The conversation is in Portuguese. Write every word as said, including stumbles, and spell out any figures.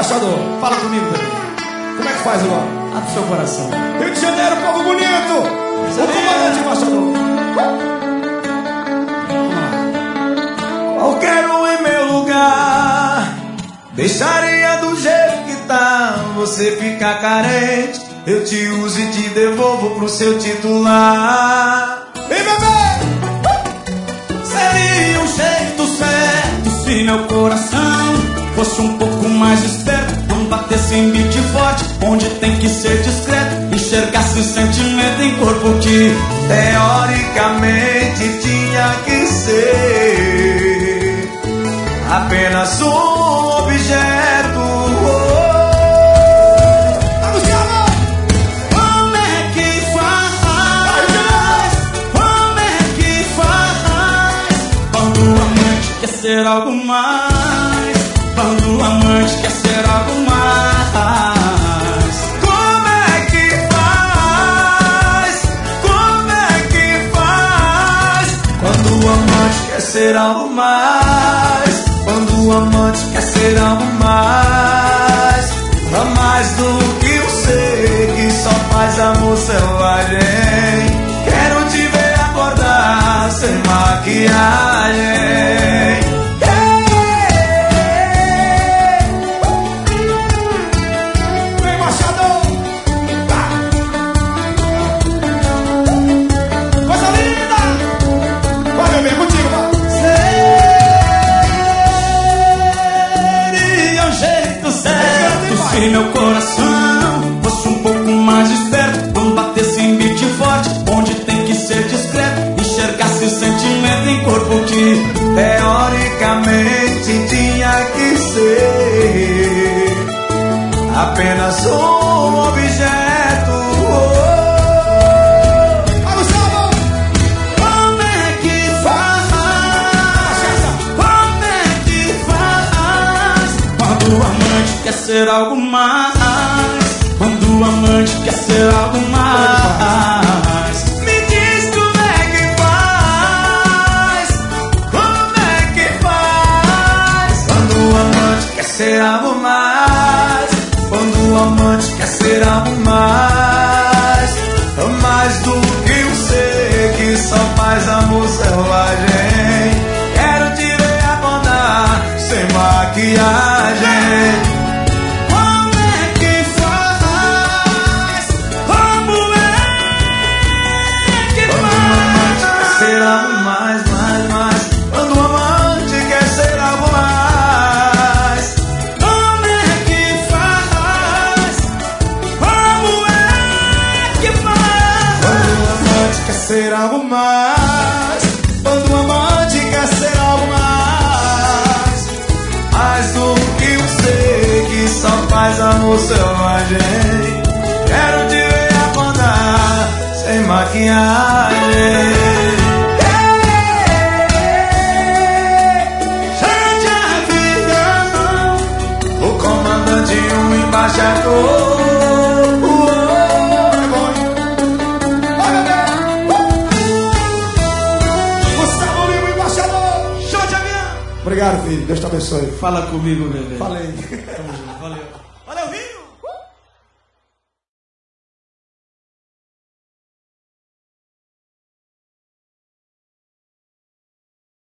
embaixador, fala comigo, bebê. Como é que faz agora? Abre seu coração. Rio de Janeiro, povo bonito. O comandante embaixador. Qualquer um em meu lugar deixaria do jeito que tá. Você fica carente, eu te uso e te devolvo pro seu titular. Vem, bebê! Seria um jeito certo se meu coração fosse um pouco mais esperto, não batesse em beat forte, onde tem que ser discreto, enxergasse sentimento em corpo que teoricamente tinha que ser apenas um objeto. Como é que faz? Como é que faz? Quando o amante quer ser algo mais. Quando o amante quer ser algo mais. Como é que faz? Como é que faz? Quando o amante quer ser algo mais. Quando o amante quer ser algo mais. A mais do que eu sei, que só faz amor selvagem. Quero te ver acordar sem maquiagem. Se meu coração fosse um pouco mais esperto, não batesse em beat forte, onde tem que ser discreto, enxergasse sentimento em corpo que teoricamente tinha que ser apenas um objeto. Como é que faz? Como é que faz? Quando o amante quer ser algo mais. Quando o amante quer ser algo mais. Me diz como é que faz. Como é que faz? Quando o amante quer ser algo mais. Quando o amante quer ser algo mais. Mais do que eu sei, que só faz amor selvagem. Quero te ver acordar sem maquiagem. Ser algo mais, mais, mais. Quando o amante quer ser algo mais. Como é que faz? Como é que faz? Quando o amante quer ser algo mais. Quando o amante quer ser algo mais. Mais do que eu sei, que só faz amor selvagem. Quero te ver acordar sem maquiagem. Embaixador, Gustavo Lima, embaixador. Show de avião. Obrigado, filho. Deus te abençoe. Fala comigo, bebê. Falei. Valeu. Valeu,